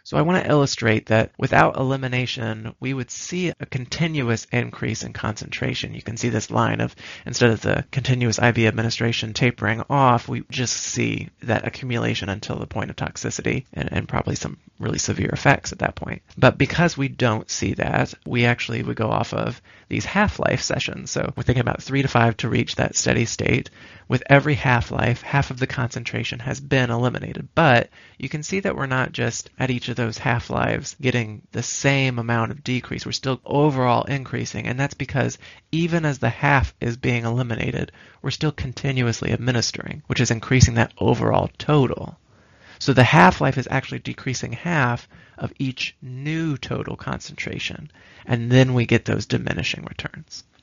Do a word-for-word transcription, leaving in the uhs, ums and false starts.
So I want to illustrate that without elimination, we would see a continuous increase in concentration. You can see this line of, instead of the continuous I V administration tapering off, we just see that accumulation until the point of toxicity and, and probably some really severe effects at that point. But because we don't see that, we actually would go off of these half-life sessions. So we're thinking about three to five to reach that steady state. With every half-life, half of the concentration has been eliminated. But you can see that we're not just at each of those half-lives getting the same amount of decrease. We're still overall increasing, and that's because even as the half is being eliminated, we're still continuously administering, which is increasing that overall total. So the half-life is actually decreasing half of each new total concentration, and then we get those diminishing returns.